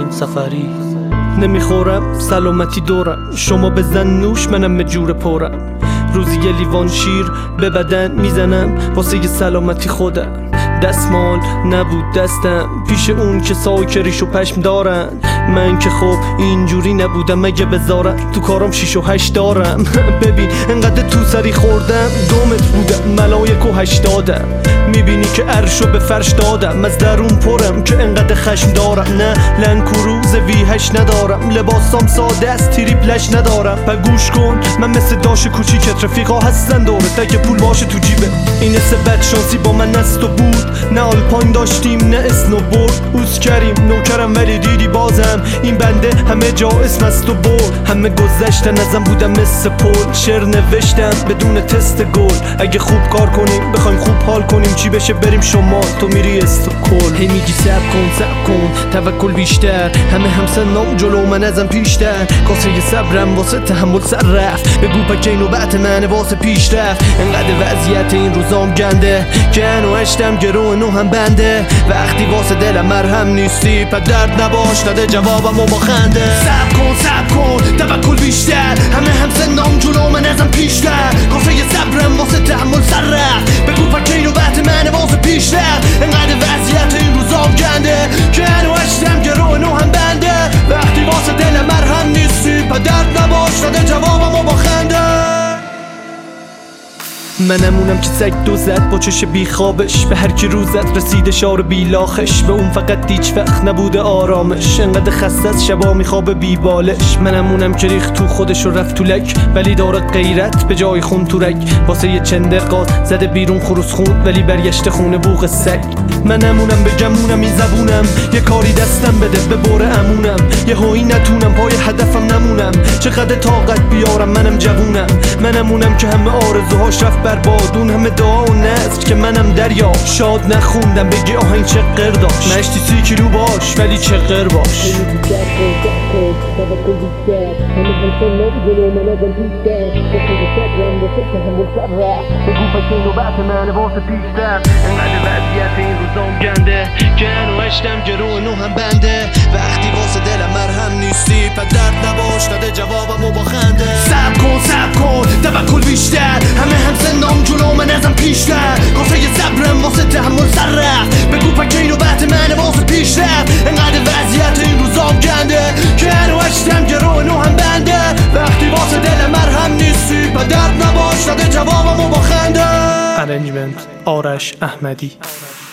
حسین سفری. نمیخورم سلامتی دورم، شما بزن نوش منم مجور پورم. روزی یه لیوان شیر به بدن میزنم واسه یه سلامتی خودم. دستمال نبود دستم پیش اون که ساک ریش و پشم دارن. من که خب اینجوری نبودم، مگه بذارم تو کارم 6 و 8 دارم. ببین انقدر تو سری خوردم 2 متر بودم ملایک و 80م. میبینی که عرشو به فرش دادم، از درون پرم که انقدر خشم دارم. نه لنکروز V8 ندارم، لباسام ساده است تریپلش ندارم. و گوش کن من مثل داش کوچیکت، رفیقا هستن دورت اگه پول باشه تو جیبه. این حس بدشانسی با من است و بود، نه آلپاین داشتیم نه اسنوبورد. اوز کریم نوکرم ولی دیدی بازم این بنده همه جا اسم است و برد. همه گذشتن ازم بودم مثل پل، شعر نوشتم بدون تست گل. اگه خوب کار کنیم بخوایم خوب حال کنیم، چی بشه بریم شمال تو میری استکهلم. هی میگی صبر کن توکل بیشتر، همه همسنام جلو من ازم پیشتر. کاسه صبرم واسه تحمل سر رفت، بگو پکه نوبت منه واسه پیشرفت. انقدر وضعیت این روزام گنده که انو هشتم گرو نو هم بنده. وقتی واسه دلم مرهم نیستی پس درد نباش، نده جوابمو با خنده. صبر کن توکل بیشتر، همه همسنام جلو من ازم پیشتر. کاسه صبرم واسه تحمل سر رفت، بگو پکه نوبت منه واسه پیشرفت. انقدر وضعیت این روزام گنده که انو هشتم گرو نو هم بنده. وقتی واسه دلم مرهم نیستی پس درد نباش، نده جوابمو با خنده. منمونم که سگ دو زد با چش بیخوابش، به هر کی روزت رسیده شار بیلاخش. به اون فقط هیچ وقت نبوده آرامش، انقدر خسته از شبا میخوابه بیبالش. منمونم که ریخت تو خودش و رفت تو لک، ولی داره غیرت به جای خون تو رگ. واسه یه چنده قاز زده بیرون خروس خون، ولی برگشته خونه بوق سگ. منمونم به گمونم این زبونم، یه کاری دستم بده به بور امونم. یه هایی نتونم پای هدفم نمونم، چقدر طاقت بیارم منم جوونم. منمونم که همه آرزوهاش رفت برباد، اون همه دعا و نذر که منم دریا. شاد نخوندم بگی آهنگ چه قر داشت، مشتی 30 کیلو باش ولی چه قر باش. گنده که انو هشتم گرو نو هم بنده. وقتی واسه دلم مرهم نیستی پس درد نباش، نده جوابمو با خنده. صبر کن توکل بیشتر، همه همسنام جلو من ازم پیشتر. کاسه صبرم واسه تحمل سر رفت، بگو پکه نوبت منه واسه پیشرفت. انقدر وضعیت این روزام گنده که انو هشتم گرو نو هم بنده. وقتی واسه دلم مرهم نیستی پس درد نباش، نده جوابمو با خنده. ارنجمنت آرش احمدی.